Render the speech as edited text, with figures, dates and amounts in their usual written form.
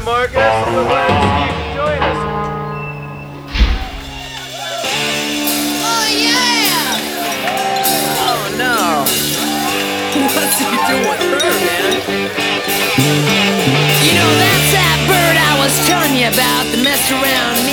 Marcus. We're glad Steve can join us. Oh, yeah! Oh no! What's he doing with her, man? You know, that's that bird I was telling you about that messed around